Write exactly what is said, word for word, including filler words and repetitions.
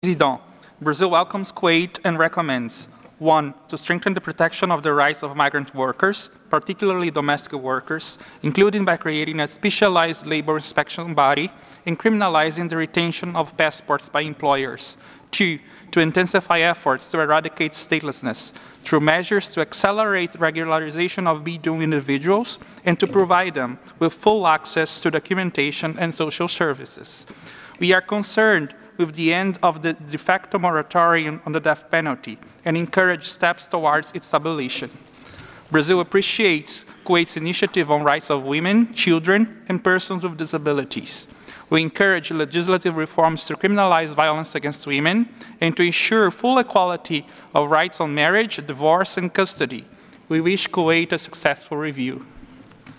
Président, Brazil welcomes Kuwait and recommends one. To strengthen the protection of the rights of migrant workers, particularly domestic workers, including by creating a specialized labor inspection body and criminalizing the retention of passports by employers. Two. To intensify efforts to eradicate statelessness through measures to accelerate regularization of B two individuals and to provide them with full access to documentation and social services. We are concerned with the end of the de facto moratorium on the death penalty and encourage steps towards its abolition. Brazil appreciates Kuwait's initiative on rights of women, children, and persons with disabilities. We encourage legislative reforms to criminalize violence against women and to ensure full equality of rights on marriage, divorce, and custody. We wish Kuwait a successful review.